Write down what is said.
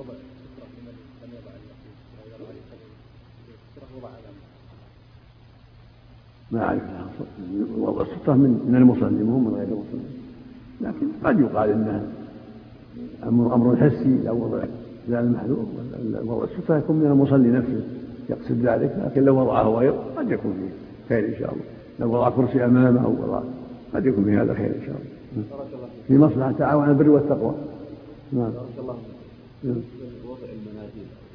وضع السترة لمن لم يضع السترة وضع السترة وضع على ما أعرف وضع السترة من المصلي مو من غير المصلي، لكن قد يقال إنها أمر حسي لو وضع زال المحذور، وضع السترة يكون من المصلي نفسه يقصد ذلك، لكن لو وضعه غيره قد يكون فيه خير إن شاء الله، لو وضع كرسي أمامه أو وضع قد يكون في هذا خير إن شاء الله، في مصلحة تعاون على البر والتقوى. نعم. وضع المناديل